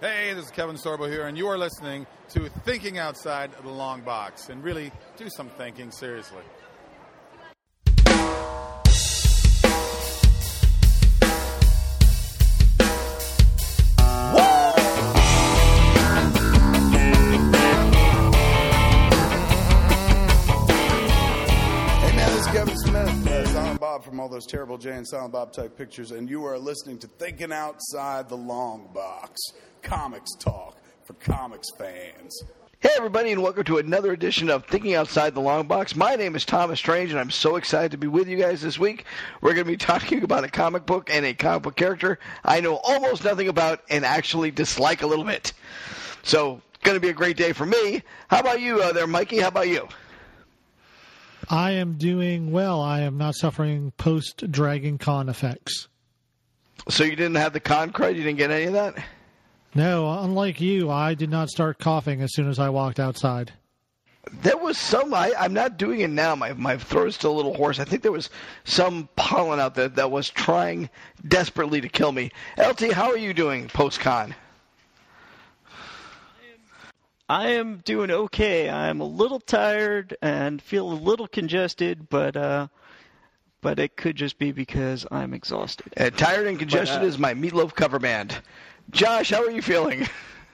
Hey, this is Kevin Sorbo here, and you are listening to Thinking Outside the Long Box. And really, do some thinking seriously. Bob from all those terrible Jay and Silent Bob type pictures, and you are listening to Thinking Outside the Long Box, comics talk for comics fans. Hey everybody, and welcome to another edition of Thinking Outside the Long Box. My name is Thomas Strange, and I'm so excited to be with you guys this week. We're going to be talking about a comic book and a comic book character I know almost nothing about and actually dislike a little bit. So, going to be a great day for me. How about you there, Mikey? How about you? I am doing well. I am not suffering post-Dragon Con effects. So you didn't have the con crud? You didn't get any of that? No, unlike you, I did not start coughing as soon as I walked outside. There was some, I'm not doing it now. My throat is still a little hoarse. I think there was some pollen out there that was trying desperately to kill me. LT, how are you doing post-con? I am doing okay. I'm a little tired and feel a little congested, but it could just be because I'm exhausted. Tired and congested is my Meatloaf cover band. Josh, how are you feeling?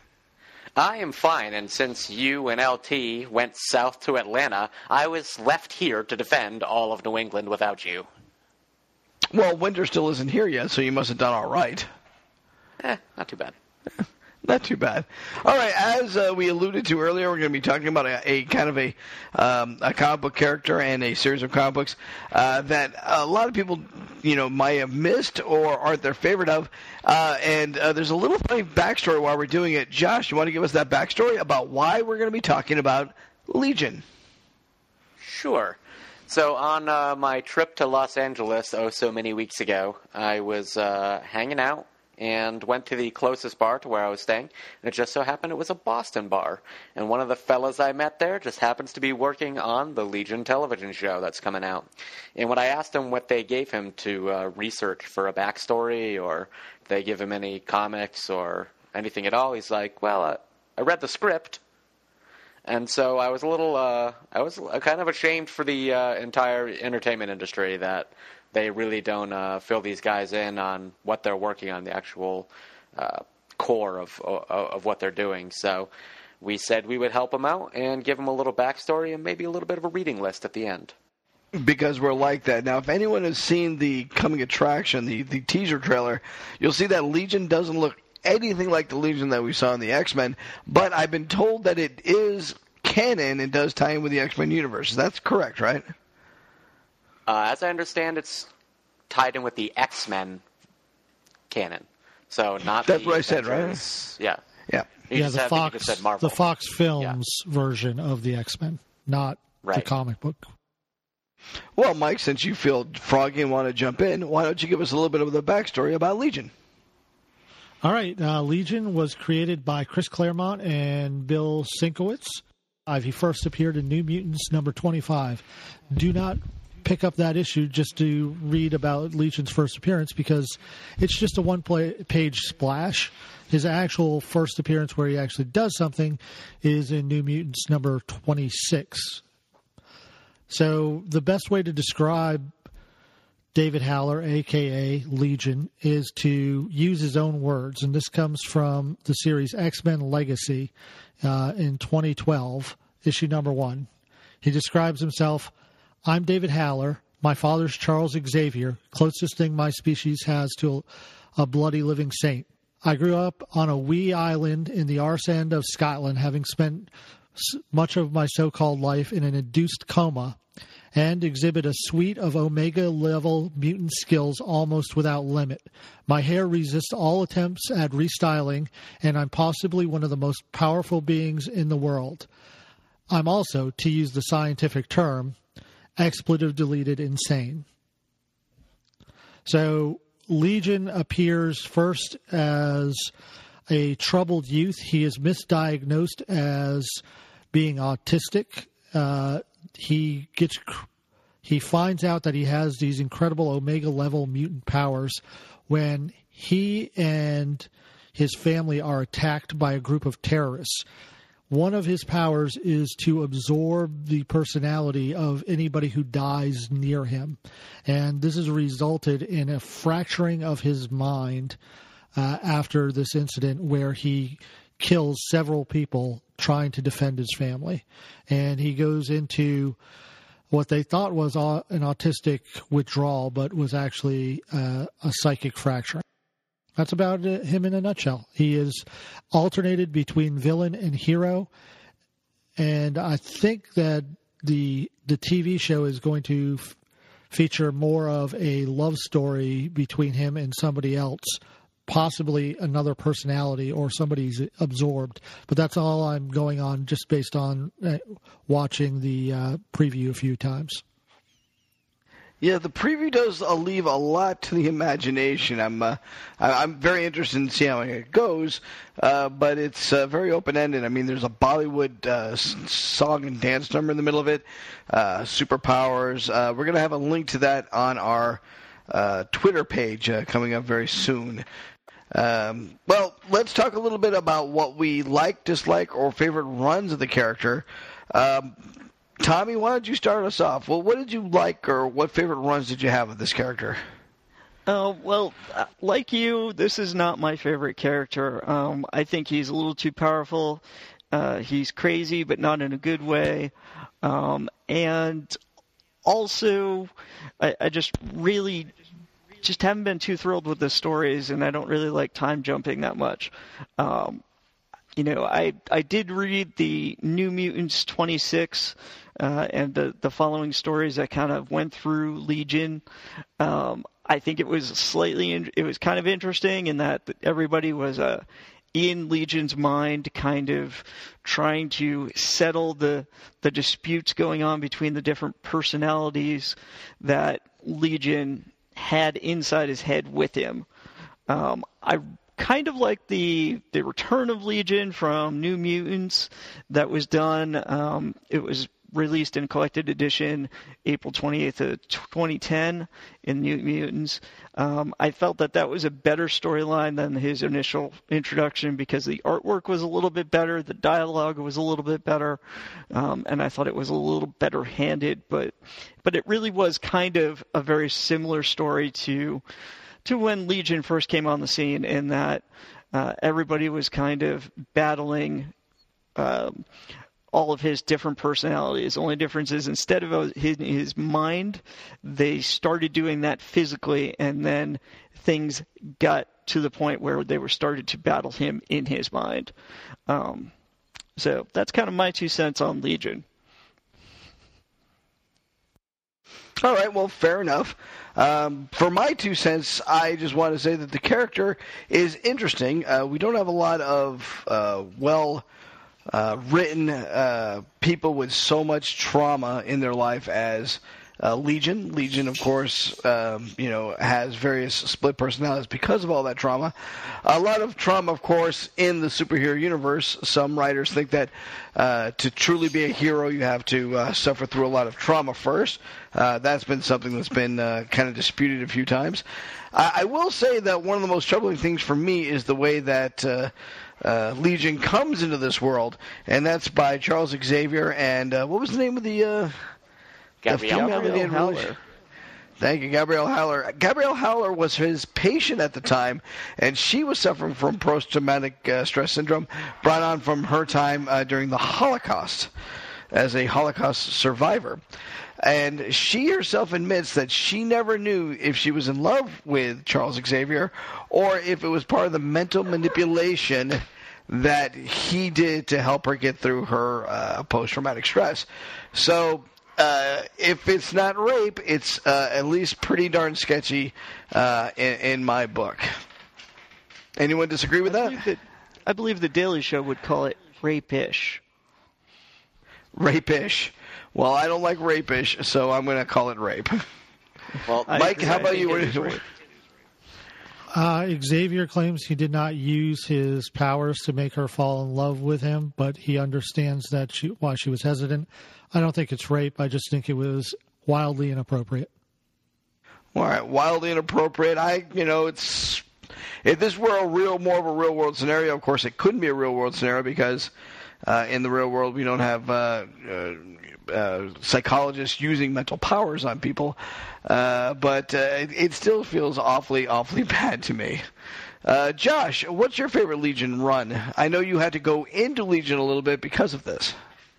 I am fine, and since you and LT went south to Atlanta, I was left here to defend all of New England without you. Well, winter still isn't here yet, so you must have done all right. Not too bad. Not too bad. All right, as we alluded to earlier, we're going to be talking about a kind of a comic book character and a series of comic books that a lot of people, might have missed or aren't their favorite of. And there's a little funny backstory while we're doing it. Josh, you want to give us that backstory about why we're going to be talking about Legion? Sure. So on my trip to Los Angeles so many weeks ago, I was hanging out and went to the closest bar to where I was staying, and it just so happened it was a Boston bar. And one of the fellas I met there just happens to be working on the Legion television show that's coming out. And when I asked him what they gave him to research for a backstory, or if they give him any comics or anything at all, he's like, well, I read the script. And so I was a little, I was kind of ashamed for the entire entertainment industry that they really don't fill these guys in on what they're working on, the actual core of what they're doing. So we said we would help them out and give them a little backstory and maybe a little bit of a reading list at the end. Because we're like that. Now, if anyone has seen the coming attraction, the teaser trailer, you'll see that Legion doesn't look anything like the Legion that we saw in the X-Men, but I've been told that it is canon and does tie in with the X-Men universe. That's correct, right? As I understand, it's tied in with the X-Men canon. So not That's the what I said, Avengers. right? Yeah. Yeah. The Fox Films version of the X-Men, not the comic book. Well, Mike, since you feel froggy and want to jump in, why don't you give us a little bit of the backstory about Legion? All right. Legion was created by Chris Claremont and Bill Sienkiewicz. He first appeared in New Mutants number 25. Do not pick up that issue just to read about Legion's first appearance, because it's just a one-page splash. His actual first appearance where he actually does something is in New Mutants number 26. So the best way to describe David Haller, a.k.a. Legion, is to use his own words. And this comes from the series X-Men Legacy in 2012, issue number 1. He describes himself, I'm David Haller. My father's Charles Xavier, closest thing my species has to a bloody living saint. I grew up on a wee island in the arse end of Scotland, having spent much of my so-called life in an induced coma, and exhibit a suite of Omega-level mutant skills almost without limit. My hair resists all attempts at restyling, and I'm possibly one of the most powerful beings in the world. I'm also, to use the scientific term, expletive deleted insane. So Legion appears first as a troubled youth. He is misdiagnosed as being autistic. He finds out that he has these incredible Omega level mutant powers when he his family are attacked by a group of terrorists. One of his powers is to absorb the personality of anybody who dies near him. And this has resulted in a fracturing of his mind after this incident where he kills several people trying to defend his family. And he goes into what they thought was an autistic withdrawal, but was actually a psychic fracture. That's about him in a nutshell. He is alternated between villain and hero, and I think that the TV show is going to feature more of a love story between him and somebody else, possibly another personality or somebody's absorbed. But that's all I'm going on just based on watching the preview a few times. Yeah, the preview does leave a lot to the imagination. I'm very interested in seeing how it goes, but it's very open-ended. I mean, there's a Bollywood song and dance number in the middle of it, superpowers. We're going to have a link to that on our Twitter page coming up very soon. Well, let's talk a little bit about what we like, dislike, or favorite runs of the character. Tommy, why don't you start us off? Well, what did you like, or what favorite runs did you have of this character? Well, like you, this is not my favorite character. I think he's a little too powerful. He's crazy, but not in a good way. And also, I just really just haven't been too thrilled with the stories, and I don't really like time jumping that much. I did read the New Mutants 26 and the following stories that kind of went through Legion. I think it was kind of interesting in that everybody was in Legion's mind, kind of trying to settle the disputes going on between the different personalities that Legion had inside his head with him. I kind of like the Return of Legion from New Mutants that was done. It was released in collected edition April 28th of 2010 in New Mutants. I felt that was a better storyline than his initial introduction because the artwork was a little bit better, the dialogue was a little bit better, and I thought it was a little better handed, but it really was kind of a very similar story to when Legion first came on the scene, in that everybody was kind of battling all of his different personalities. The only difference is instead of his mind, they started doing that physically, and then things got to the point where they were started to battle him in his mind. So that's kind of my 2 cents on Legion. All right, well, fair enough. For my 2 cents, I just want to say that the character is interesting. We don't have a lot of written people with so much trauma in their life as Legion. Legion, of course, has various split personalities because of all that trauma. A lot of trauma, of course, in the superhero universe. Some writers think that to truly be a hero, you have to suffer through a lot of trauma first. That's been something that's been kind of disputed a few times. I will say that one of the most troubling things for me is the way that Legion comes into this world, and that's by Charles Xavier and what was the name of the Gabrielle Howler. Thank you, Gabrielle Howler. Gabrielle Howler was his patient at the time, and she was suffering from post-traumatic stress syndrome brought on from her time during the Holocaust as a Holocaust survivor. And she herself admits that she never knew if she was in love with Charles Xavier or if it was part of the mental manipulation that he did to help her get through her post-traumatic stress. So if it's not rape, it's at least pretty darn sketchy in my book. Anyone disagree with that? I believe the Daily Show would call it rape-ish. Rape-ish. Well, I don't like rape-ish, so I'm going to call it rape. Well, Mike, how about you? Xavier claims he did not use his powers to make her fall in love with him, but he understands that why she was hesitant. I don't think it's rape. I just think it was wildly inappropriate. All right, wildly inappropriate. if this were more of a real world scenario, of course it couldn't be a real world scenario because in the real world we don't have psychologists using mental powers on people. But it still feels awfully bad to me. Josh, what's your favorite Legion run? I know you had to go into Legion a little bit because of this.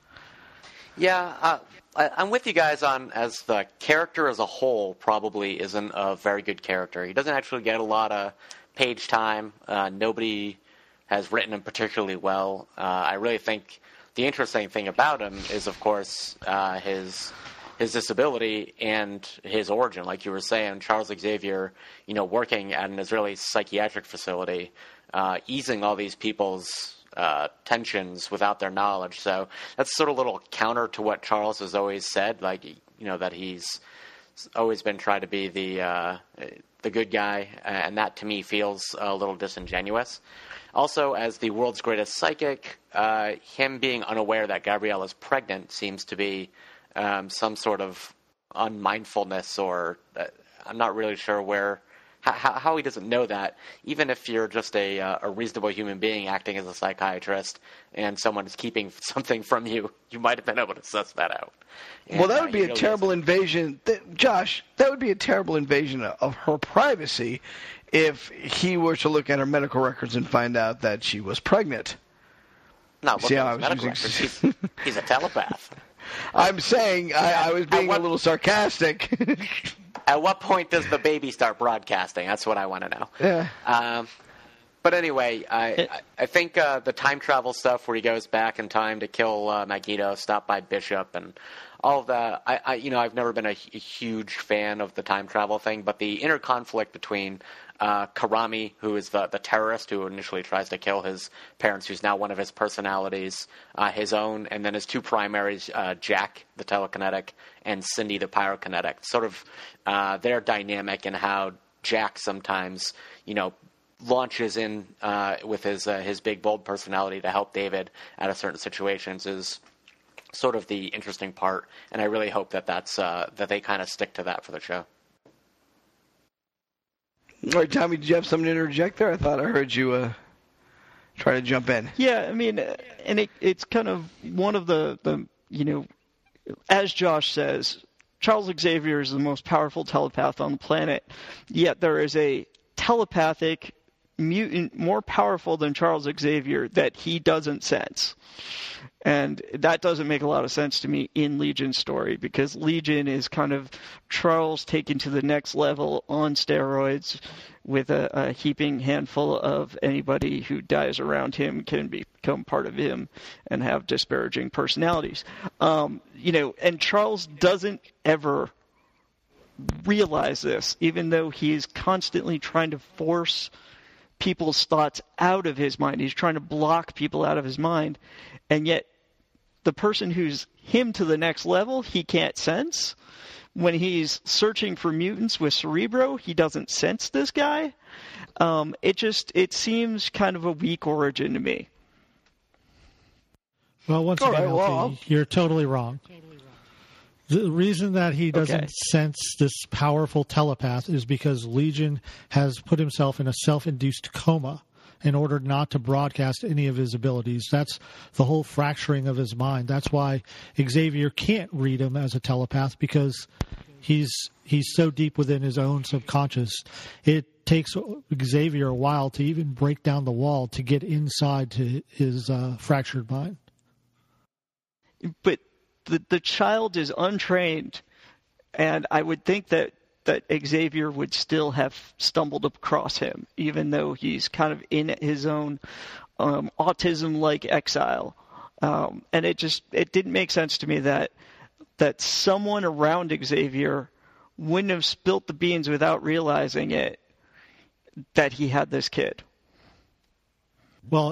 Yeah, I'm with you guys on as the character as a whole probably isn't a very good character. He doesn't actually get a lot of page time. Nobody has written him particularly well. I really think the interesting thing about him is, of course, his disability and his origin. Like you were saying, Charles Xavier, working at an Israeli psychiatric facility, easing all these people's tensions without their knowledge. So that's sort of a little counter to what Charles has always said, like, that he's always been trying to be the good guy, and that to me feels a little disingenuous. Also, as the world's greatest psychic, him being unaware that Gabrielle is pregnant seems to be some sort of unmindfulness, or I'm not really sure how he doesn't know that. Even if you're just a reasonable human being acting as a psychiatrist and someone is keeping something from you, you might have been able to suss that out. And, well, that would be a terrible invasion. Josh, that would be a terrible invasion of her privacy if he were to look at her medical records and find out that she was pregnant. No, look at his medical records. He's a telepath. I'm saying I was being a little sarcastic. At what point does the baby start broadcasting? That's what I want to know. Yeah. But anyway, I think the time travel stuff where he goes back in time to kill Magneto, stop by Bishop, and all of that. I've never been a huge fan of the time travel thing, but the inner conflict between Karami, who is the terrorist who initially tries to kill his parents, who's now one of his personalities, his own, and then his two primaries, Jack, the telekinetic, and Cindy, the pyrokinetic. Sort of their dynamic and how Jack sometimes, launches in with his big, bold personality to help David out of certain situations is sort of the interesting part, and I really hope that they kind of stick to that for the show. All right, Tommy, did you have something to interject there? I thought I heard you try to jump in. Yeah, I mean, and it's kind of one of the as Josh says, Charles Xavier is the most powerful telepath on the planet, yet there is a telepathic mutant more powerful than Charles Xavier that he doesn't sense. And that doesn't make a lot of sense to me in Legion's story, because Legion is kind of Charles taken to the next level on steroids, with a heaping handful of anybody who dies around him can become part of him and have disparaging personalities. And Charles doesn't ever realize this, even though he is constantly trying to force people's thoughts out of his mind. He's trying to block people out of his mind. And yet the person who's him to the next level, he can't sense. When he's searching for mutants with Cerebro, he doesn't sense this guy. It seems kind of a weak origin to me. Well, once again, you're totally wrong. The reason that he doesn't sense this powerful telepath is because Legion has put himself in a self-induced coma in order not to broadcast any of his abilities. That's the whole fracturing of his mind. That's why Xavier can't read him as a telepath, because he's so deep within his own subconscious. It takes Xavier a while to even break down the wall to get inside to his fractured mind. But the child is untrained, and I would think that Xavier would still have stumbled across him, even though he's kind of in his own autism-like exile. And it didn't make sense to me that someone around Xavier wouldn't have spilt the beans without realizing it, that he had this kid. Well,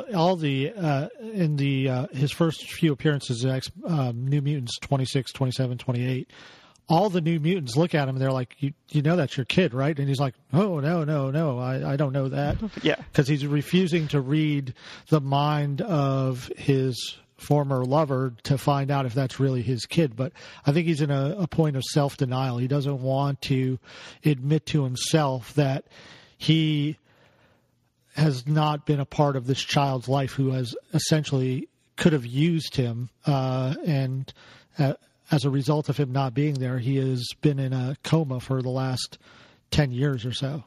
his first few appearances in New Mutants 26, 27, 28, all the New Mutants look at him and they're like, you know that's your kid, right? And he's like, oh, no, I don't know that. Yeah. Because he's refusing to read the mind of his former lover to find out if that's really his kid. But I think he's in a point of self-denial. He doesn't want to admit to himself that he has not been a part of this child's life who has essentially could have used him, and as a result of him not being there, he has been in a coma for the last 10 years or so.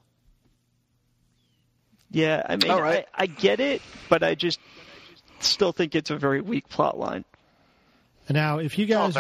Yeah, I mean, right. I get it, but I just still think it's a very weak plot line. Now, if you guys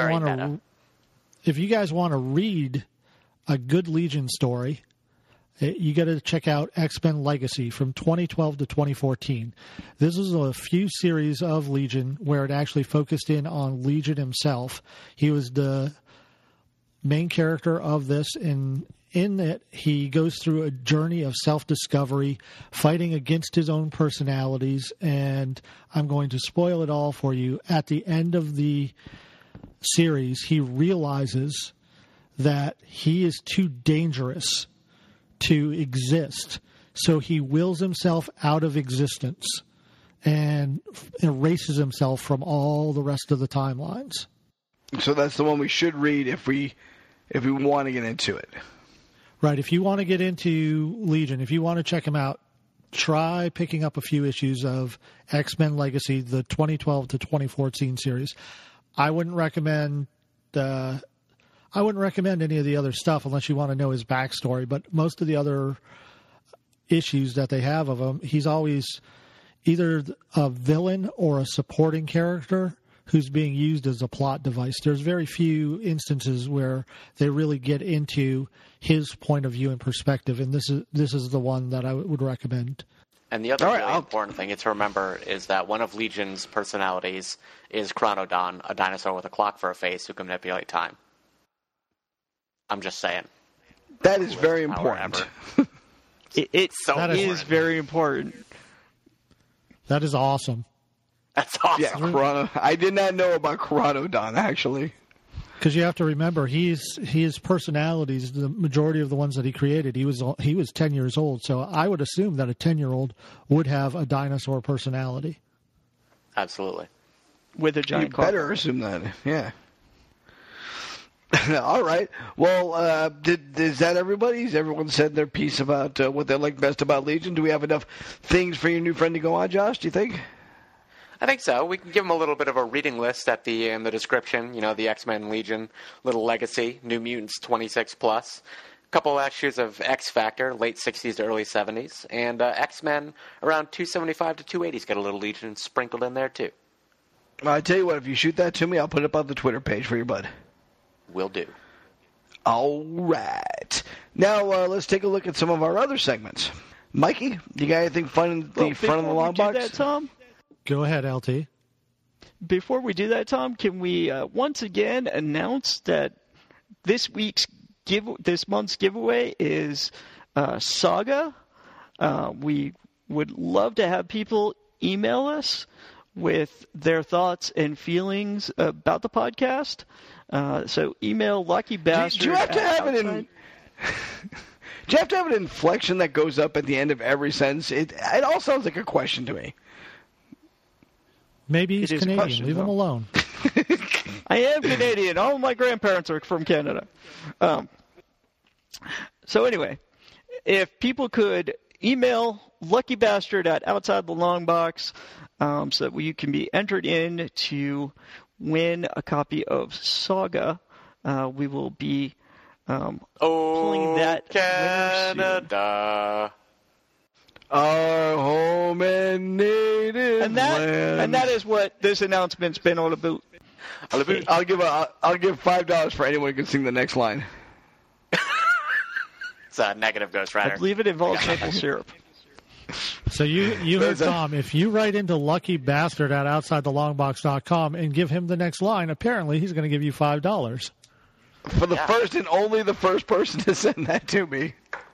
want to read a good Legion story, you got to check out X-Men Legacy from 2012 to 2014. This is a few series of Legion where it actually focused in on Legion himself. He was the main character of this. In it, he goes through a journey of self-discovery, fighting against his own personalities, and I'm going to spoil it all for you. At the end of the series, he realizes that he is too dangerous to exist, so he wills himself out of existence and erases himself from all the rest of the timelines. So that's the one we should read if we want to get into it. Right. If you want to get into Legion, if you want to check him out, try picking up a few issues of X-Men Legacy, the 2012 to 2014 series. I wouldn't recommend any of the other stuff unless you want to know his backstory. But most of the other issues that they have of him, he's always either a villain or a supporting character who's being used as a plot device. There's very few instances where they really get into his point of view and perspective, and this is the one that I would recommend. And the other really important thing to remember is that one of Legion's personalities is Chronodon, a dinosaur with a clock for a face who can manipulate time. I'm just saying. That is very important. It is very important. That is awesome. That's awesome. Yeah, I did not know about Chronodon, actually. Because you have to remember, his personalities, the majority of the ones that he created, he was 10 years old. So I would assume that a 10-year-old would have a dinosaur personality. Absolutely. With a giant car. You better assume that, yeah. All right. Well, is that everybody? Has everyone said their piece about what they like best about Legion? Do we have enough things for your new friend to go on, Josh, do you think? I think so. We can give him a little bit of a reading list in the description. You know, the X-Men Legion, little legacy, New Mutants 26+, a couple issues of X-Factor, late 60s to early 70s, and X-Men around 275 to 280's got a little Legion sprinkled in there, too. Well, I tell you what, if you shoot that to me, I'll put it up on the Twitter page for you, bud. Will do. All right. Now, let's take a look at some of our other segments. Mikey, you got anything fun in the front of the long box? That, Tom? Go ahead, LT. Before we do that, Tom, can we once again announce that this month's giveaway is Saga? We would love to have people email us with their thoughts and feelings about the podcast. So email luckybastard. Do you have to have it in? Do you have to have an inflection that goes up at the end of every sentence? It all sounds like a question to me. Maybe he's Canadian. Leave him alone. I am Canadian. All of my grandparents are from Canada. So anyway, if people could email luckybastard at OutsideTheLongBox so that you can be entered in to win a copy of Saga, we will be pulling that Canada. Our home and native land. And that is what this announcement's been all about. I'll give $5 for anyone who can sing the next line. It's a negative Ghost Rider. I believe it involves maple syrup. So you heard Tom. If you write into luckybastard at OutsideTheLongBox.com and give him the next line, apparently he's going to give you $5. For the first and only the first person to send that to me.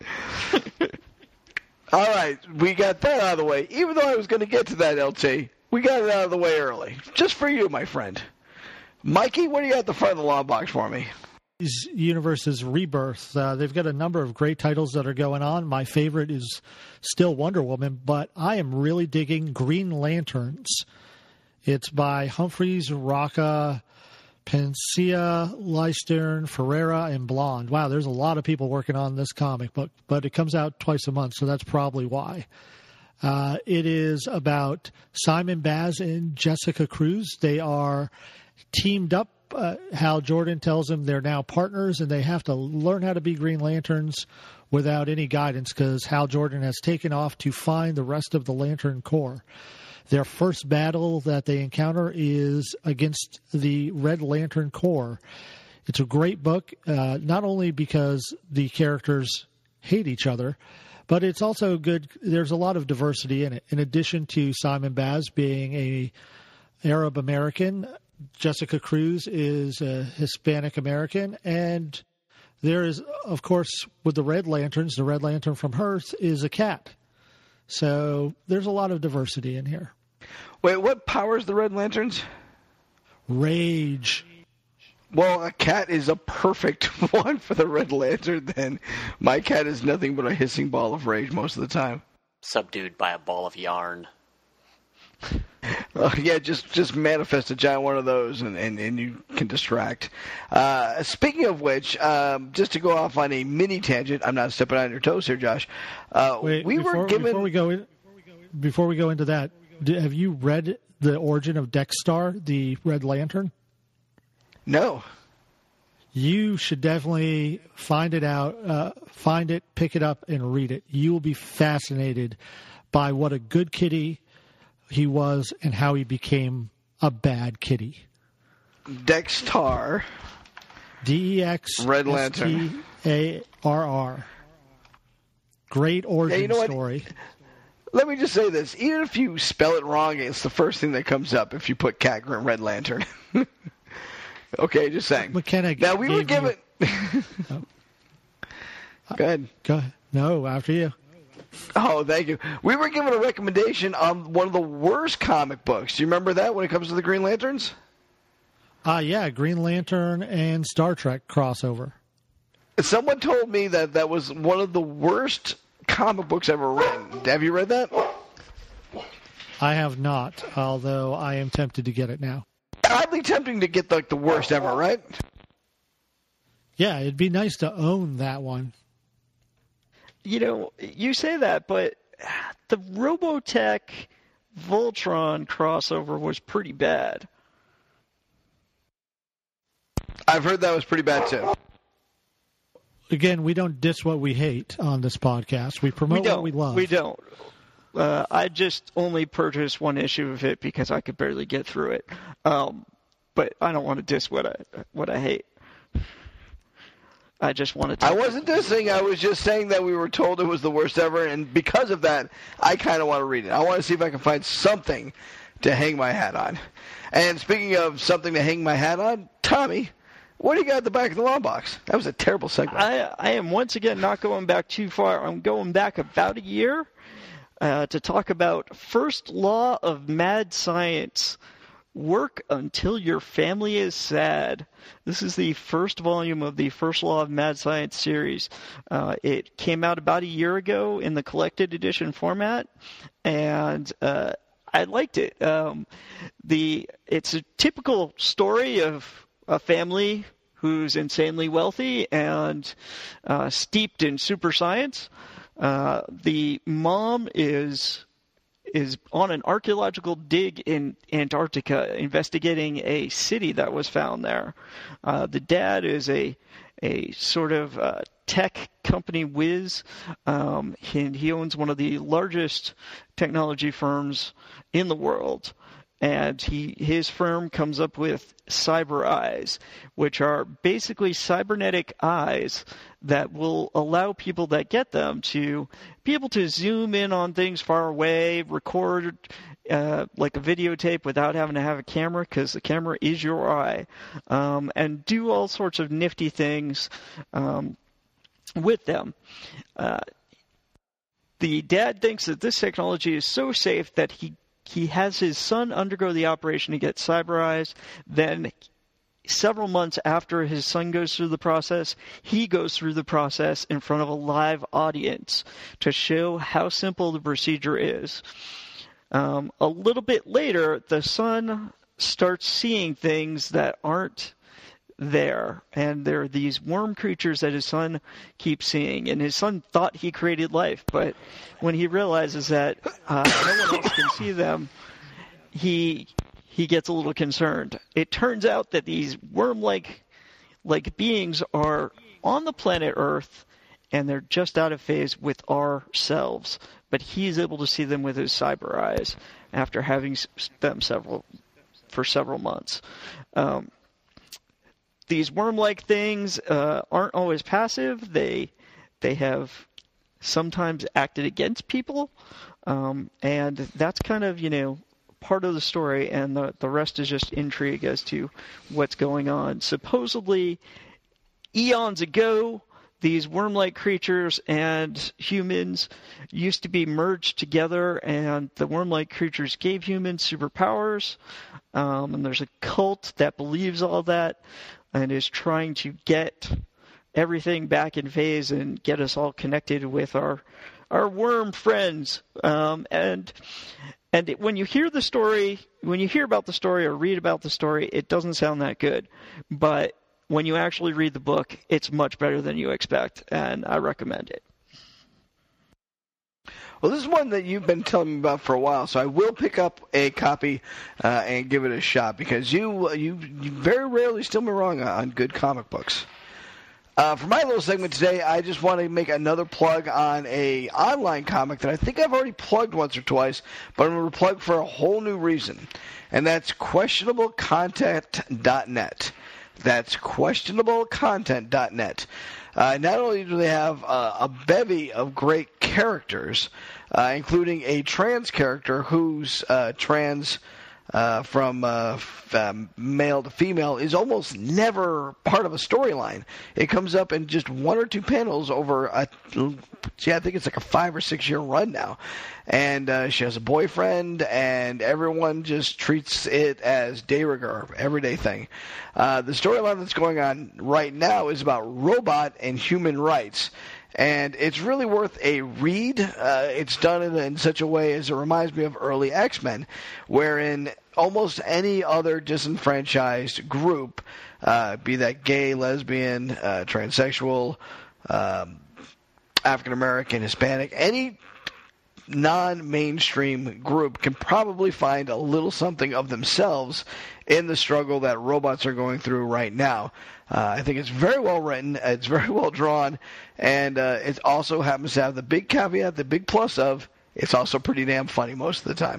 All right, we got that out of the way. Even though I was going to get to that, LT, we got it out of the way early. Just for you, my friend. Mikey, what do you got at the front of the long box for me? These universes rebirth. They've got a number of great titles that are going on. My favorite is still Wonder Woman, but I am really digging Green Lanterns. It's by Humphreys, Rocca, Pencia, Leistern, Ferreira, and Blonde. Wow, there's a lot of people working on this comic, but it comes out twice a month, so that's probably why. It is about Simon Baz and Jessica Cruz. They are teamed up. Hal Jordan tells them they're now partners and they have to learn how to be Green Lanterns without any guidance because Hal Jordan has taken off to find the rest of the Lantern Corps. Their first battle that they encounter is against the Red Lantern Corps. It's a great book, not only because the characters hate each other, but it's also good. There's a lot of diversity in it. In addition to Simon Baz being a Arab American, Jessica Cruz is a Hispanic American, and there is, of course, with the Red Lanterns, the Red Lantern from Earth is a cat. So there's a lot of diversity in here. Wait, what powers the Red Lanterns? Rage. Well, a cat is a perfect one for the Red Lantern, then. My cat is nothing but a hissing ball of rage most of the time. Subdued by a ball of yarn. Yeah, just manifest a giant one of those, and you can distract. Speaking of which, just to go off on a mini tangent, I'm not stepping on your toes here, Josh. Before we go into that, have you read the origin of Dexstar, the Red Lantern? No. You should definitely find it out, find it, pick it up, and read it. You will be fascinated by what a good kitty he was and how he became a bad kitty. Dexstar. Red Lantern. Starr. Great origin story. Let me just say this. Even if you spell it wrong, it's the first thing that comes up if you put Cat Red Lantern. Okay, just saying. McKenna now, we were given... Oh. Go ahead. Go ahead. No, after you. Oh, thank you. We were given a recommendation on one of the worst comic books. Do you remember that when it comes to the Green Lanterns? Yeah, Green Lantern and Star Trek crossover. Someone told me that was one of the worst comic books ever written. Have you read that? I have not, although I am tempted to get it now. Oddly tempting to get the worst ever, right? Yeah, it'd be nice to own that one. You know, you say that, but the Robotech Voltron crossover was pretty bad. I've heard that was pretty bad, too. Again, we don't diss what we hate on this podcast. We promote what we love. We don't. I just only purchased one issue of it because I could barely get through it. But I don't want to diss what I hate. I just wanted to. I wasn't dissing. I was just saying that we were told it was the worst ever, and because of that, I kind of want to read it. I want to see if I can find something to hang my hat on. And speaking of something to hang my hat on, Tommy, what do you got at the back of the long box? That was a terrible segue. I am once again not going back too far. I'm going back about a year to talk about First Law of Mad Science. Work until your family is sad. This is the first volume of the First Law of Mad Science series. It came out about a year ago in the collected edition format, and I liked it. It's a typical story of a family who's insanely wealthy and steeped in super science. The mom is on an archaeological dig in Antarctica investigating a city that was found there. The dad is a sort of tech company whiz. He owns one of the largest technology firms in the world. And his firm comes up with cyber eyes, which are basically cybernetic eyes that will allow people that get them to be able to zoom in on things far away, record like a videotape without having to have a camera because the camera is your eye, and do all sorts of nifty things with them. The dad thinks that this technology is so safe that he has his son undergo the operation to get cyber eyes. Then several months after his son goes through the process, he goes through the process in front of a live audience to show how simple the procedure is. A little bit later, the son starts seeing things that aren't there, and there are these worm creatures that his son keeps seeing, and his son thought he created life, but when he realizes that no one else can see them, he gets a little concerned. It turns out that these worm-like beings are on the planet Earth, and they're just out of phase with ourselves, but he's able to see them with his cyber eyes after having them for several months. These worm-like things aren't always passive. They have sometimes acted against people, and that's kind of, part of the story, and the rest is just intrigue as to what's going on. Supposedly, eons ago, these worm-like creatures and humans used to be merged together, and the worm-like creatures gave humans superpowers, and there's a cult that believes all that and is trying to get everything back in phase and get us all connected with our worm friends. And when you hear the story, when you hear about the story or read about the story, it doesn't sound that good. But when you actually read the book, it's much better than you expect, and I recommend it. Well, this is one that you've been telling me about for a while, so I will pick up a copy and give it a shot, because you very rarely steal me wrong on good comic books. For my little segment today, I just want to make another plug on a online comic that I think I've already plugged once or twice, but I'm going to plug for a whole new reason, and that's questionablecontent.net. That's questionablecontent.net. Not only do they have a bevy of great characters, including a trans character who's trans from male to female is almost never part of a storyline. It comes up in just one or two panels over I think it's like a 5 or 6 year run now. And she has a boyfriend, and everyone just treats it as de rigueur, everyday thing. The storyline that's going on right now is about robot and human rights. And it's really worth a read. It's done in such a way as it reminds me of early X-Men, wherein almost any other disenfranchised group, be that gay, lesbian, transsexual, African-American, Hispanic, any non-mainstream group can probably find a little something of themselves in the struggle that robots are going through right now. I think it's very well written, it's very well drawn, and it also happens to have the big caveat, the big plus of, it's also pretty damn funny most of the time.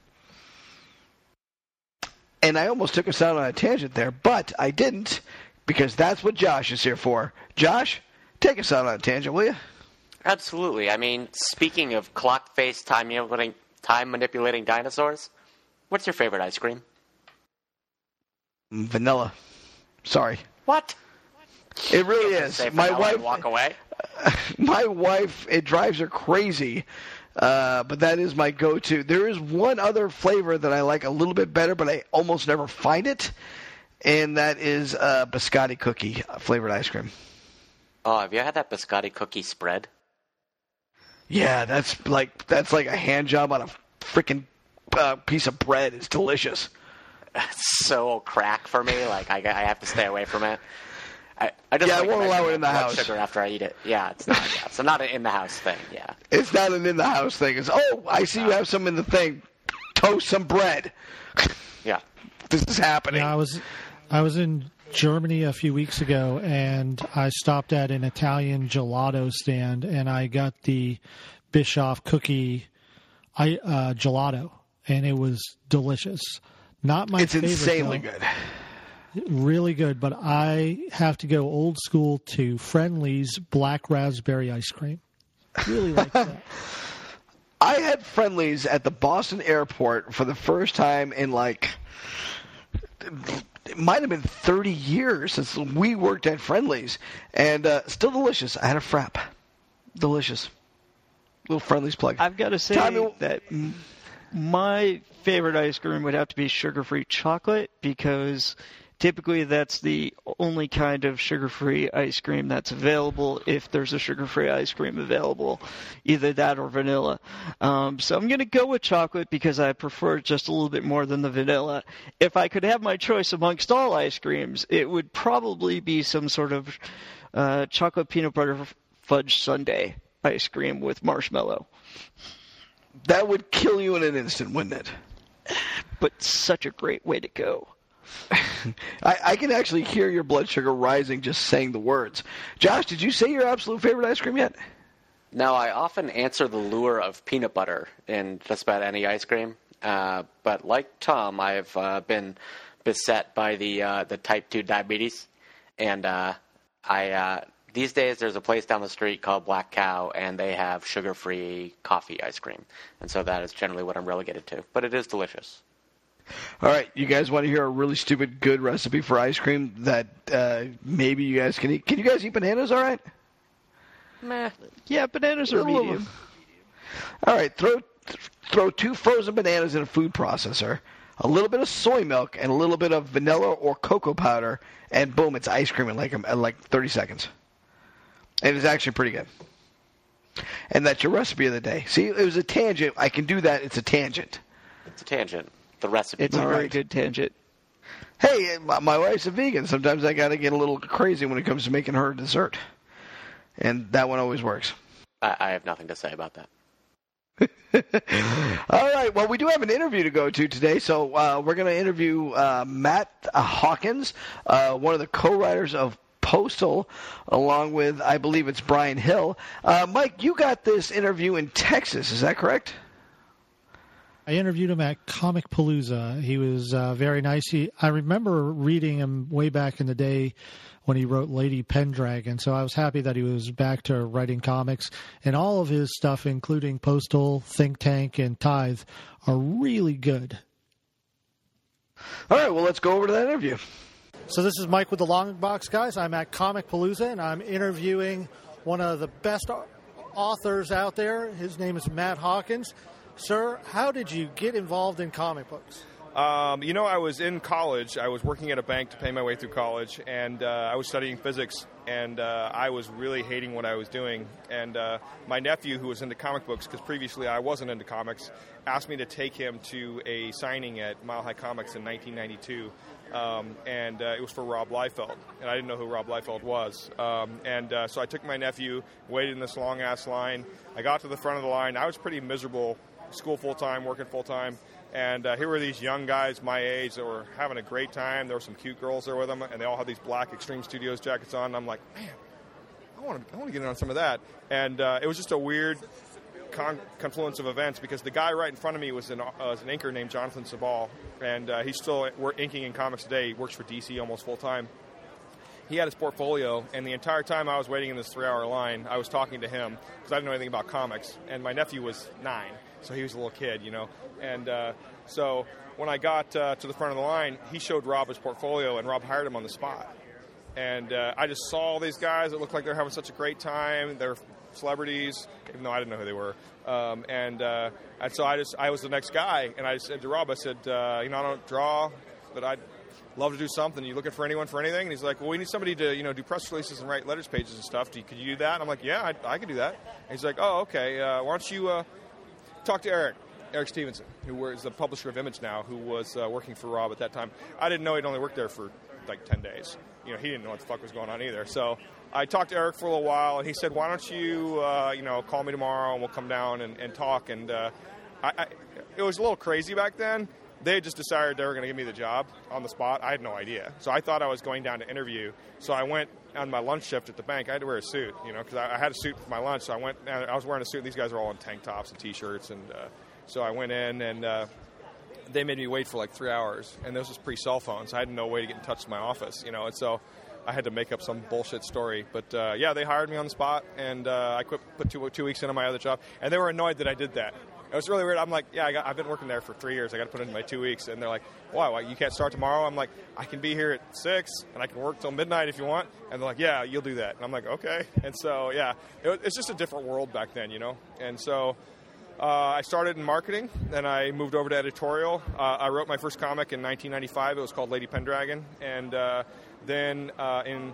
And I almost took us out on a tangent there, but I didn't, because that's what Josh is here for. Josh, take us out on a tangent, will you? Absolutely. I mean, speaking of clock-faced, time-manipulating dinosaurs, what's your favorite ice cream? Vanilla. Sorry. What? It really is. My wife. Walk away. My wife, it drives her crazy, but that is my go-to. There is one other flavor that I like a little bit better, but I almost never find it, and that is biscotti cookie flavored ice cream. Oh, have you had that biscotti cookie spread? Yeah, that's like a hand job on a freaking piece of bread. It's delicious. It's so crack for me. Like I have to stay away from it. I just I won't allow it in the house. Sugar after I eat it. Yeah, it's not. Yeah, it's not an in the house thing. Yeah, it's not an in the house thing. It's I see you have some in the thing. Toast some bread. Yeah, this is happening. Yeah, I was in Germany a few weeks ago, and I stopped at an Italian gelato stand, and I got the Bischoff cookie gelato, and it was delicious. Not my favorite. It's insanely good. Really good, but I have to go old school to Friendly's black raspberry ice cream. Really like that. I had Friendly's at the Boston airport for the first time in it might have been 30 years since we worked at Friendly's, and still delicious. I had a frap. Delicious. Little Friendly's plug. I've got to say that my favorite ice cream would have to be sugar-free chocolate, because Typically, that's the only kind of sugar-free ice cream that's available if there's a sugar-free ice cream available, either that or vanilla. So I'm going to go with chocolate because I prefer it just a little bit more than the vanilla. If I could have my choice amongst all ice creams, it would probably be some sort of chocolate peanut butter fudge sundae ice cream with marshmallow. That would kill you in an instant, wouldn't it? But such a great way to go. I can actually hear your blood sugar rising just saying the words. Josh, did you say your absolute favorite ice cream yet? No, I often answer the lure of peanut butter in just about any ice cream. But like Tom, I've been beset by the type 2 diabetes. And these days there's a place down the street called Black Cow, and they have sugar-free coffee ice cream. And so that is generally what I'm relegated to. But it is delicious. All right, you guys want to hear a really stupid good recipe for ice cream that maybe you guys can eat? Can you guys eat bananas all right? Meh. Yeah, bananas are medium. All right, throw 2 frozen bananas in a food processor, a little bit of soy milk, and a little bit of vanilla or cocoa powder, and boom, it's ice cream in like 30 seconds. And it's actually pretty good. And that's your recipe of the day. See, it was a tangent. I can do that. It's a tangent. It's a tangent. The recipe. It's a very good tangent. Hey, my wife's a vegan. Sometimes I got to get a little crazy when it comes to making her dessert. And that one always works. I have nothing to say about that. All right. Well, we do have an interview to go to today. So we're going to interview Matt Hawkins, one of the co-writers of Postal, along with, I believe it's Brian Hill. Mike, you got this interview in Texas. Is that correct? I interviewed him at Comic Palooza. He was very nice. I remember reading him way back in the day when he wrote Lady Pendragon, so I was happy that he was back to writing comics. And all of his stuff, including Postal, Think Tank, and Tithe, are really good. All right, well, let's go over to that interview. So this is Mike with the Long Box, guys. I'm at Comic Palooza, and I'm interviewing one of the best authors out there. His name is Matt Hawkins. Sir, how did you get involved in comic books? I was in college. I was working at a bank to pay my way through college, and I was studying physics, and I was really hating what I was doing. And my nephew, who was into comic books, because previously I wasn't into comics, asked me to take him to a signing at Mile High Comics in 1992. And it was for Rob Liefeld, and I didn't know who Rob Liefeld was. So I took my nephew, waited in this long-ass line. I got to the front of the line. I was pretty miserable, school full-time, working full-time, and here were these young guys my age that were having a great time. There were some cute girls there with them, and they all had these black Extreme Studios jackets on, and I'm like, man, I want to get in on some of that. And it was just a weird confluence of events, because the guy right in front of me was an inker named Jonathan Sabal, and he's still inking in comics today. He works for DC almost full-time. He had his portfolio, and the entire time I was waiting in this 3-hour line, I was talking to him, because I didn't know anything about comics, and my nephew was 9, so he was a little kid, and so when I got to the front of the line, he showed Rob his portfolio, and Rob hired him on the spot. And I just saw all these guys that looked like they're having such a great time. They're celebrities, even though I didn't know who they were. And so I was the next guy, and I said to Rob, I said, I don't draw, but I'd love to do something. You looking for anyone for anything? And he's like, well, we need somebody to, do press releases and write letters pages and stuff. Could you do that? And I'm like, yeah, I could do that. And he's like, oh, okay. Why don't you talk to Eric Stevenson, who is the publisher of Image now, who was working for Rob at that time. I didn't know he'd only worked there for like 10 days. He didn't know what the fuck was going on either. So I talked to Eric for a little while, and he said, why don't you, call me tomorrow, and we'll come down and talk. And it was a little crazy back then. They had just decided they were going to give me the job on the spot. I had no idea. So I thought I was going down to interview. So I went on my lunch shift at the bank. I had to wear a suit, because I had a suit for my lunch. So I was wearing a suit. These guys are all in tank tops and T-shirts. And so I went in, and they made me wait for like 3 hours. And this was pre-cell phones. I had no way to get in touch with my office, And so I had to make up some bullshit story. But, they hired me on the spot. And I put 2 weeks into my other job. And they were annoyed that I did that. It was really weird. I'm like, I've been working there for 3 years. I got to put in my 2 weeks. And they're like, why, you can't start tomorrow? I'm like, I can be here at 6, and I can work till midnight if you want. And they're like, yeah, you'll do that. And I'm like, okay. And so, it's just a different world back then, And so I started in marketing, then I moved over to editorial. I wrote my first comic in 1995. It was called Lady Pendragon. And then in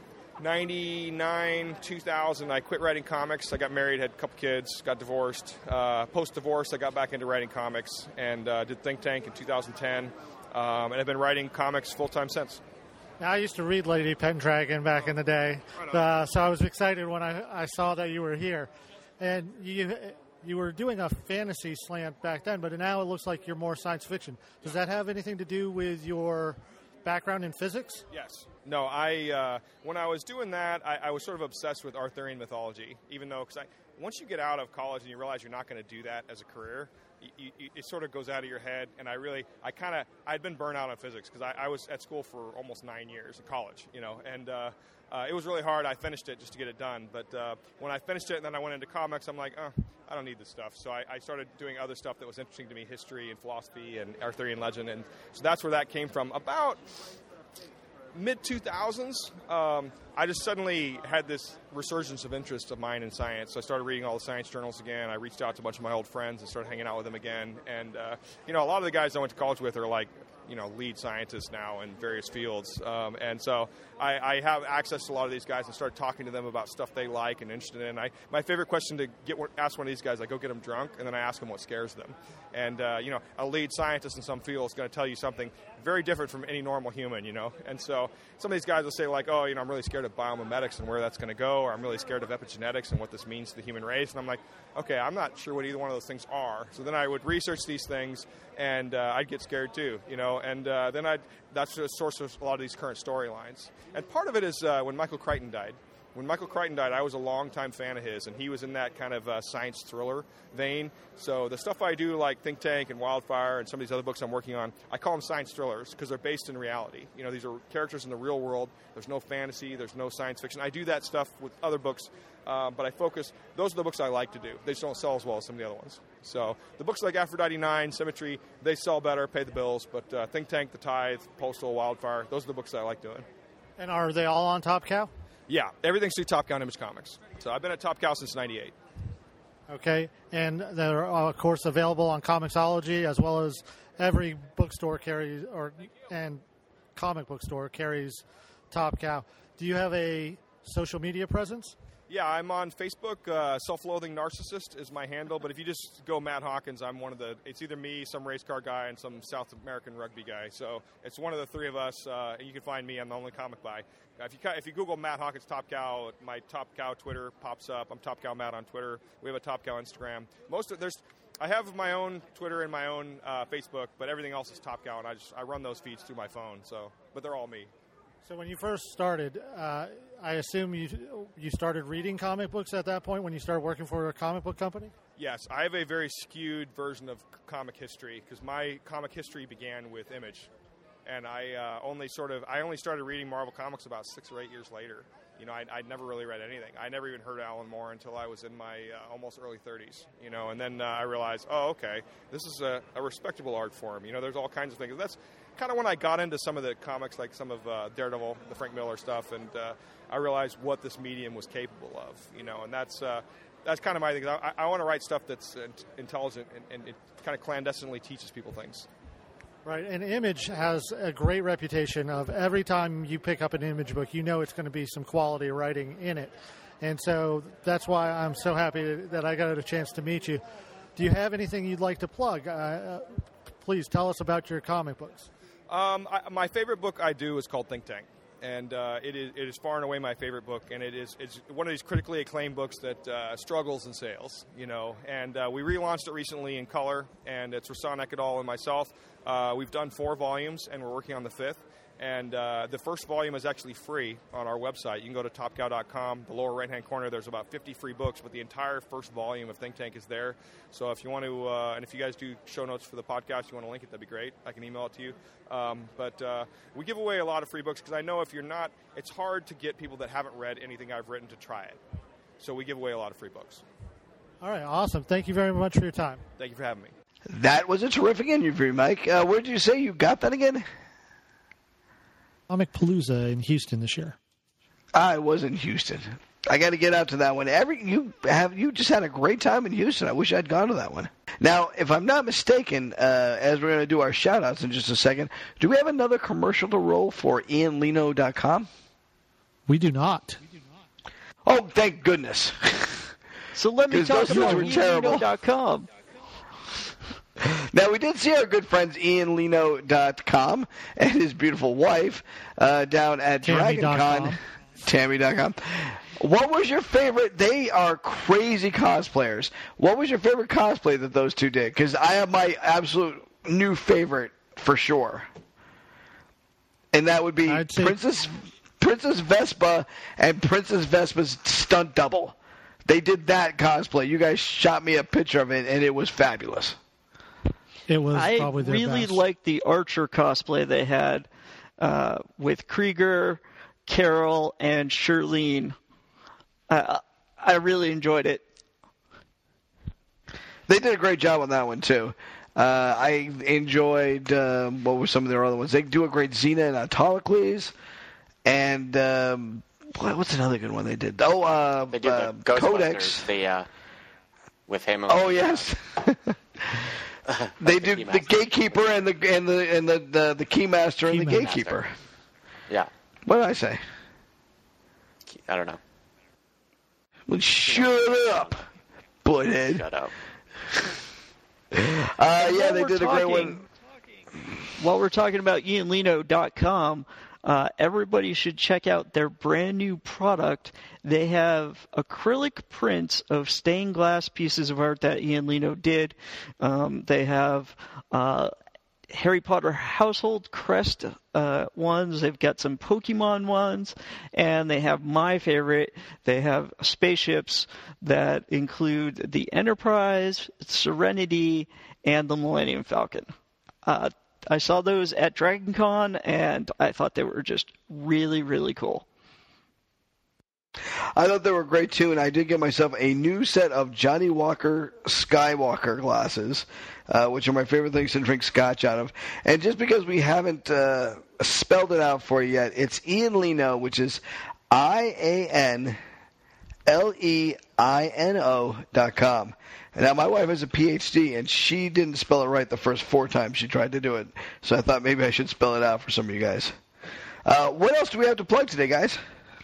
99, 2000, I quit writing comics. I got married, had a couple kids, got divorced. Post-divorce, I got back into writing comics and did Think Tank in 2010. And I've been writing comics full-time since. Now, I used to read Lady Pendragon back in the day, so I was excited when I saw that you were here. And you were doing a fantasy slant back then, but now it looks like you're more science fiction. Does that have anything to do with your background in physics? Yes. No, when I was doing that, I was sort of obsessed with Arthurian mythology, even though, once you get out of college and you realize you're not going to do that as a career, it sort of goes out of your head. And I'd been burnt out on physics because I was at school for almost 9 years in college, and it was really hard. I finished it just to get it done. But when I finished it and then I went into comics, I'm like, I don't need this stuff. So I started doing other stuff that was interesting to me, history and philosophy and Arthurian legend. And so that's where that came from. About mid-2000s, I just suddenly had this resurgence of interest of mine in science. So I started reading all the science journals again. I reached out to a bunch of my old friends and started hanging out with them again. And, a lot of the guys I went to college with are like, lead scientists now in various fields. And so I have access to a lot of these guys and started talking to them about stuff they like and interested in. My favorite question to ask one of these guys, I go get them drunk, and then I ask them what scares them. And, a lead scientist in some field is going to tell you something very different from any normal human, And so some of these guys will say like, I'm really scared of biomimetics and where that's going to go, or I'm really scared of epigenetics and what this means to the human race. And I'm like, okay, I'm not sure what either one of those things are. So then I would research these things, and I'd get scared too, And then that's the source of a lot of these current storylines. And part of it is when Michael Crichton died. When Michael Crichton died, I was a longtime fan of his, and he was in that kind of science thriller vein. So the stuff I do, like Think Tank and Wildfire and some of these other books I'm working on, I call them science thrillers because they're based in reality. These are characters in the real world. There's no fantasy. There's no science fiction. I do that stuff with other books, but I focus. Those are the books I like to do. They just don't sell as well as some of the other ones. So the books like Aphrodite 9, Symmetry, they sell better, pay the bills. But Think Tank, The Tithe, Postal, Wildfire, those are the books I like doing. And are they all on Top Cow? Yeah, everything's through Top Cow and Image Comics. So I've been at Top Cow since '98. Okay, and they're, of course, available on Comixology, as well as every bookstore carries, and comic book store carries Top Cow. Do you have a social media presence? Yeah, I'm on Facebook. Self-Loathing Narcissist is my handle, but if you just go Matt Hawkins, I'm one of it's either me, some race car guy, and some South American rugby guy. So it's one of the three of us, and you can find me. I'm the only comic buy. If you Google Matt Hawkins Top Cow, my Top Cow Twitter pops up. I'm Top Cow Matt on Twitter. We have a Top Cow Instagram. I have my own Twitter and my own Facebook, but everything else is Top Cow, and I run those feeds through my phone. But they're all me. So when you first started, I assume you started reading comic books at that point when you started working for a comic book company? Yes, I have a very skewed version of comic history because my comic history began with Image, and I only started reading Marvel Comics about 6 or 8 years later. I'd never really read anything. I never even heard of Alan Moore until I was in my almost early 30s. And then I realized, okay, this is a respectable art form. There's all kinds of things. That's kind of when I got into some of the comics, like some of Daredevil, the Frank Miller stuff, and I realized what this medium was capable of. And that's kind of my thing. I want to write stuff that's intelligent and it kind of clandestinely teaches people things. Right, and Image has a great reputation of every time you pick up an Image book, it's going to be some quality writing in it. And so that's why I'm so happy that I got a chance to meet you. Do you have anything you'd like to plug? Please tell us about your comic books. My favorite book I do is called Think Tank. And it is far and away my favorite book, and it's one of these critically acclaimed books that struggles in sales, And we relaunched it recently in color, and it's Rasan Ekadal and myself. We've done 4 volumes, and we're working on the 5th. And the first volume is actually free on our website. You can go to topcow.com. The lower right-hand corner, there's about 50 free books, but the entire first volume of Think Tank is there. So if you want to, and if you guys do show notes for the podcast, you want to link it, that'd be great. I can email it to you. But we give away a lot of free books because I know if you're not, it's hard to get people that haven't read anything I've written to try it. So we give away a lot of free books. All right, awesome. Thank you very much for your time. Thank you for having me. That was a terrific interview, Mike. Where did you say you got that again? Comic Palooza in Houston this year. I was in Houston. I got to get out to that one. You just had a great time in Houston. I wish I'd gone to that one. Now, if I'm not mistaken, as we're going to do our shout-outs in just a second, do we have another commercial to roll for IanLeno.com? We do not. Oh, thank goodness. So let me talk about IanLeno.com. Now, we did see our good friends IanLeno.com and his beautiful wife down at DragonCon. Tammy.com. What was your favorite? They are crazy cosplayers. What was your favorite cosplay that those two did? Because I have my absolute new favorite for sure. And that would be Princess Vespa and Princess Vespa's stunt double. They did that cosplay. You guys shot me a picture of it, and it was fabulous. It was probably their really best. liked the Archer cosplay they had with Krieger, Carol, and Shirlene. I really enjoyed it. They did a great job on that one, too. I enjoyed, what were some of their other ones? They do a great Xena and Autolycles. And, what's another good one they did? Oh, they did the Codex. With him. Oh, yes. They do the Gatekeeper and the Keymaster and the Gatekeeper. Yeah. What did I say? I don't know. Well, shut up, butthead. Shut up. Yeah, they did a great one. While we're talking about IanLeno.com, everybody should check out their brand new product. They have acrylic prints of stained glass pieces of art that Ian Leno did. They have Harry Potter household crest ones. They've got some Pokemon ones, and they have my favorite. They have spaceships that include the Enterprise, Serenity, and the Millennium Falcon. I saw those at DragonCon, and I thought they were just really, really cool. I thought they were great, too, and I did get myself a new set of Johnny Walker Skywalker glasses, which are my favorite things to drink scotch out of. And just because we haven't spelled it out for you yet, it's Ian Leno, which is IanLeino.com. And now my wife has a PhD, and she didn't spell it right the first 4 times she tried to do it. So I thought maybe I should spell it out for some of you guys. What else do we have to plug today, guys?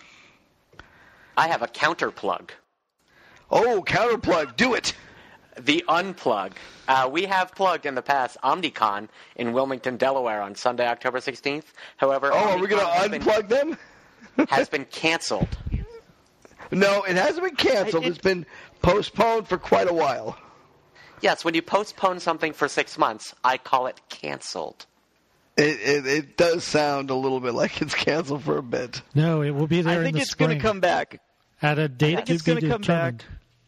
I have a counterplug. Oh, counterplug. Do it. The Unplug. We have plugged in the past Omnicon in Wilmington, Delaware on Sunday, October 16th. However, are we going to unplug them? Has been canceled. No, it hasn't been canceled. It's been postponed for quite a while. Yes, when you postpone something for 6 months, I call it canceled. It does sound a little bit like it's canceled for a bit. No, it will be there in the spring. I think it's going to come back. At a date to be determined.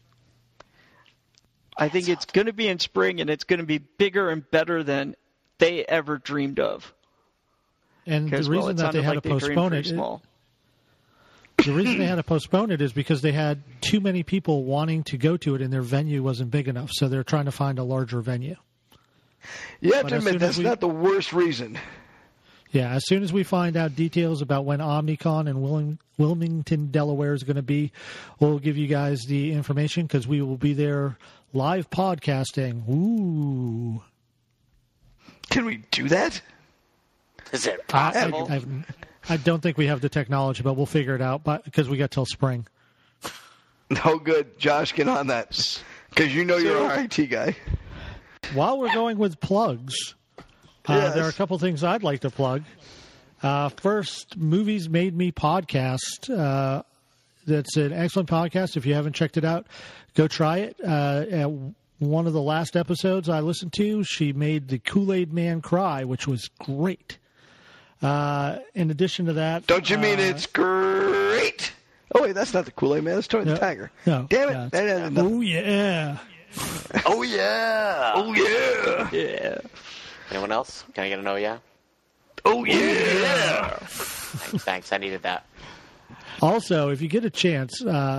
I think it's going to be in spring, and it's going to be bigger and better than they ever dreamed of. And the reason that they had to postpone it, the reason they had to postpone it is because they had too many people wanting to go to it, and their venue wasn't big enough. So they're trying to find a larger venue. You have to admit that's not the worst reason. Yeah, as soon as we find out details about when Omnicon and Wilmington, Delaware is going to be, we'll give you guys the information because we will be there live podcasting. Ooh. Can we do that? Is it possible? I don't think we have the technology, but we'll figure it out because we got till spring. Oh, good. Josh, get on that because you know you're our IT guy. While we're going with plugs, yes. There are a couple things I'd like to plug. First, Movies Made Me podcast. That's an excellent podcast. If you haven't checked it out, go try it. At one of the last episodes I listened to, she made the Kool-Aid Man cry, which was great. In addition to that... Don't you mean it's great? Oh, wait, that's not the Kool-Aid Man. That's Tony the Tiger. No. Damn it. Oh, yeah. Oh, yeah. Oh, yeah. Yeah. Anyone else? Can I get an oh, yeah? Oh, yeah. Thanks. I needed that. Also, if you get a chance,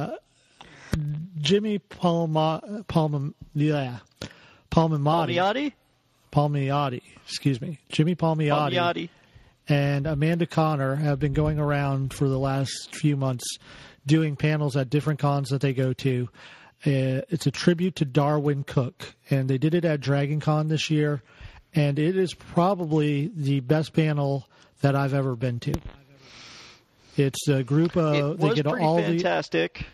Jimmy Palmiotti, excuse me. Jimmy Palmiotti and Amanda Connor have been going around for the last few months doing panels at different cons that they go to. It's a tribute to Darwin Cook, and they did it at Dragon Con this year, and it is probably the best panel that I've ever been to. It's a group of It was pretty fantastic.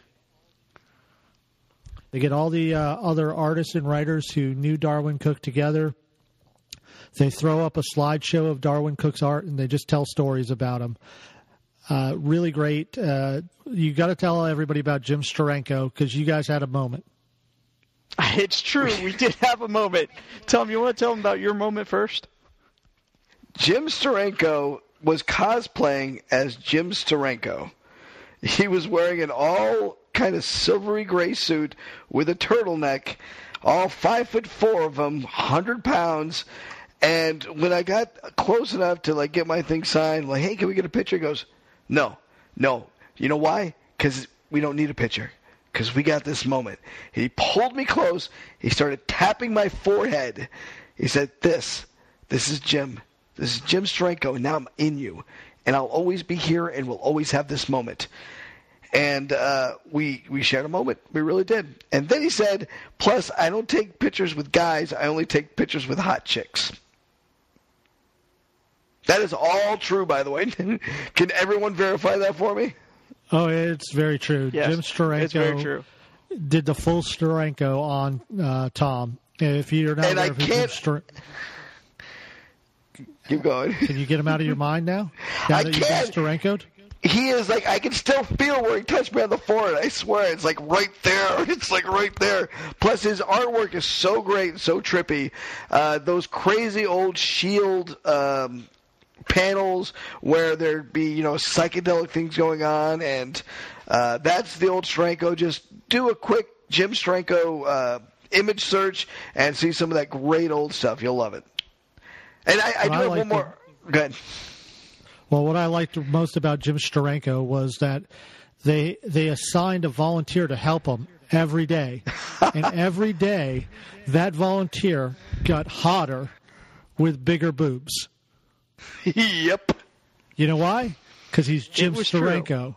They get all the other artists and writers who knew Darwin Cook together. They throw up a slideshow of Darwin Cook's art, and they just tell stories about him. Really great. You got to tell everybody about Jim Steranko because you guys had a moment. It's true. We did have a moment. Tom, you want to tell them about your moment first? Jim Steranko was cosplaying as Jim Steranko. He was wearing an all kind of silvery gray suit with a turtleneck, all 5'4" of him, 100 pounds. And when I got close enough to like get my thing signed, like, hey, can we get a picture? He goes, no. You know why? Because we don't need a picture. Because we got this moment. He pulled me close. He started tapping my forehead. He said, this is Jim. This is Jim Steranko, and now I'm in you. And I'll always be here, and we'll always have this moment. And we shared a moment. We really did. And then he said, plus, I don't take pictures with guys. I only take pictures with hot chicks. That is all true, by the way. Can everyone verify that for me? Oh, it's very true. Yes, Jim Steranko it's very true. Did the full Steranko on Tom. If you're not aware of who Jim Steranko... Keep going. Can you get him out of your mind now? Now that you've been Steranko'd? He is like, I can still feel where he touched me on the forehead. I swear, it's like right there. It's like right there. Plus, his artwork is so great, so trippy. Those crazy old Shield panels where there'd be, psychedelic things going on, and that's the old Steranko. Just do a quick Jim Steranko image search and see some of that great old stuff. You'll love it. And I do have one more. Go ahead. Well, what I liked most about Jim Steranko was that they assigned a volunteer to help him every day. And every day, that volunteer got hotter with bigger boobs. Yep. You know why? Because he's Jim Steranko.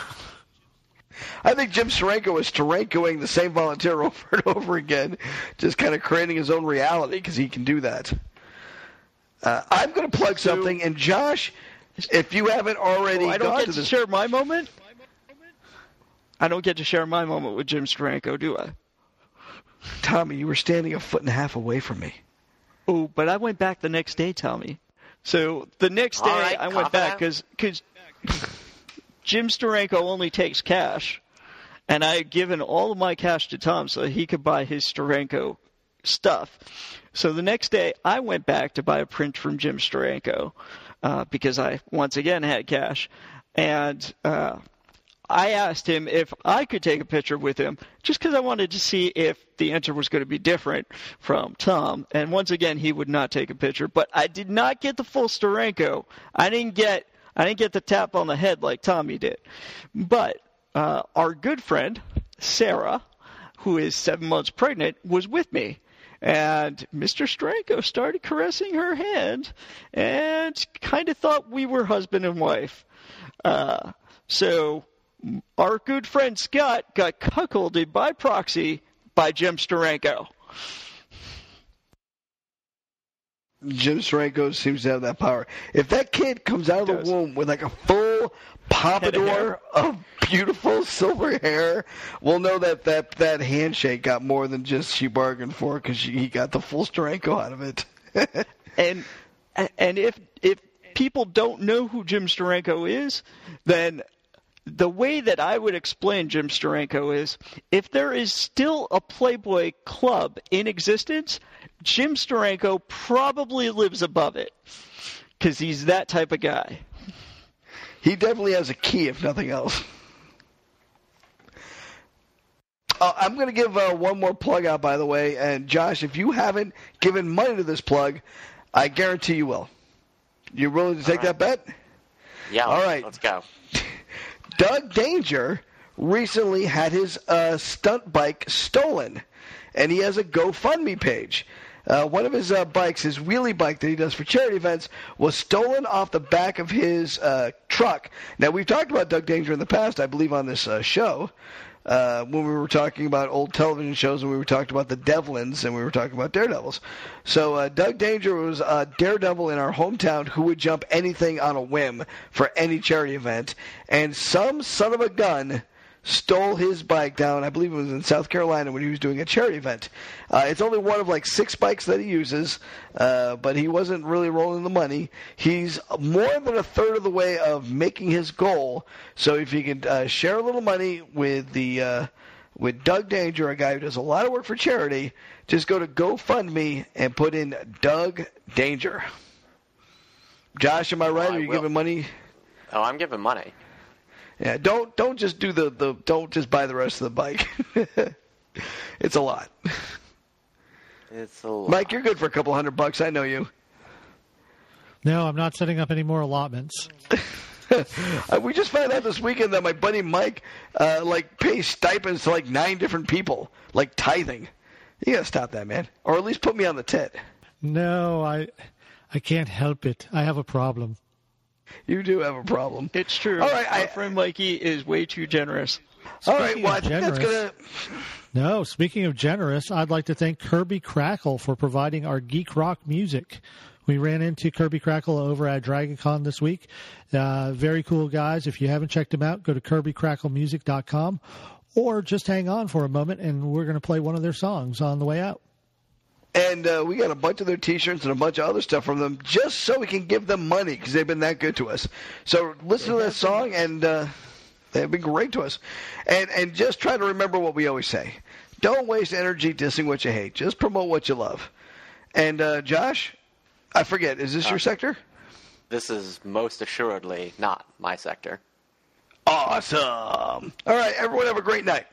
I think Jim Steranko was Sterankoing the same volunteer over and over again, just kind of creating his own reality because he can do that. I'm going to plug something, and Josh, if you haven't already I don't get to share my moment? I don't get to share my moment with Jim Steranko, do I? Tommy, you were standing 1.5 feet away from me. Oh, but I went back the next day, Tommy. So the next day I went back because Jim Steranko only takes cash, and I had given all of my cash to Tom so he could buy his Steranko stuff. So the next day I went back to buy a print from Jim Steranko because I once again had cash, and I asked him if I could take a picture with him just because I wanted to see if the answer was going to be different from Tom. And once again, he would not take a picture. But I did not get the full Steranko. I didn't get the tap on the head like Tommy did. But our good friend, Sarah, who is 7 months pregnant, was with me. And Mr. Steranko started caressing her hand and kind of thought we were husband and wife. So our good friend Scott got cuckolded by proxy by Jim Steranko. Jim Steranko seems to have that power. If that kid comes out of the womb with like a full pompadour of beautiful silver hair, we'll know that handshake got more than just she bargained for because he got the full Steranko out of it. and if people don't know who Jim Steranko is, then the way that I would explain Jim Steranko is, if there is still a Playboy club in existence, Jim Steranko probably lives above it because he's that type of guy. He definitely has a key, if nothing else. I'm going to give one more plug out, by the way. And, Josh, if you haven't given money to this plug, I guarantee you will. You willing to take that bet? Yeah. All right. Let's go. Doug Danger recently had his stunt bike stolen, and he has a GoFundMe page. one of his bikes, his wheelie bike that he does for charity events, was stolen off the back of his truck. Now, we've talked about Doug Danger in the past, I believe, on this show. When we were talking about old television shows, and we were talking about the Devlins, and we were talking about Daredevils. So Doug Danger was a Daredevil in our hometown who would jump anything on a whim for any charity event. And some son of a gun stole his bike down, I believe it was in South Carolina, when he was doing a charity event. It's only one of like 6 bikes that he uses, but he wasn't really rolling the money. He's more than a third of the way of making his goal. So if you can share a little money with with Doug Danger, a guy who does a lot of work for charity, just go to GoFundMe and put in Doug Danger. Josh, am I right? Are you giving money? Oh, I'm giving money. Yeah, don't just do don't just buy the rest of the bike. It's a lot. It's a lot. Mike, you're good for a couple $100. I know you. No, I'm not setting up any more allotments. We just found out this weekend that my buddy Mike pays stipends to like 9 different people, like tithing. You gotta stop that, man, or at least put me on the tit. No, I can't help it. I have a problem. You do have a problem. It's true. All right, our friend Mikey is way too generous. All right, well, I think that's going to... No, speaking of generous, I'd like to thank Kirby Crackle for providing our geek rock music. We ran into Kirby Crackle over at DragonCon this week. Very cool guys. If you haven't checked them out, go to KirbyCrackleMusic.com or just hang on for a moment, and we're going to play one of their songs on the way out. And we got a bunch of their T-shirts and a bunch of other stuff from them just so we can give them money because they've been that good to us. So listen to that song, and they've been great to us. And just try to remember what we always say. Don't waste energy dissing what you hate. Just promote what you love. And, Josh, I forget, is this your sector? This is most assuredly not my sector. Awesome. All right, everyone have a great night.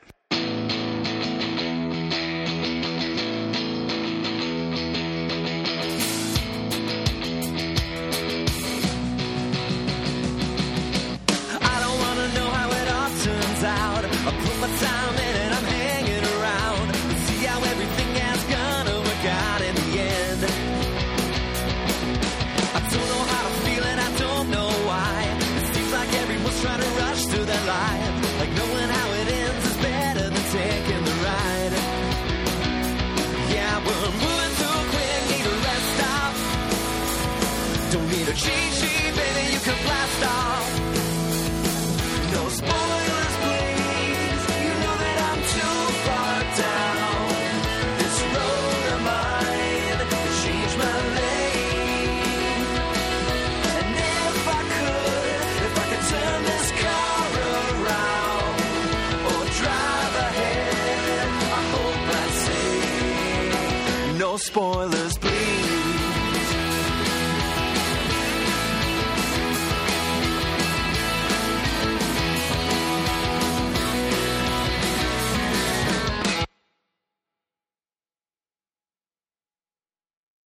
Cheat sheet, baby, you can blast off. No spoilers, please. You know that I'm too far down this road of mine to change my lane. And if I could turn this car around or drive ahead, I hope I'd say no spoilers, please.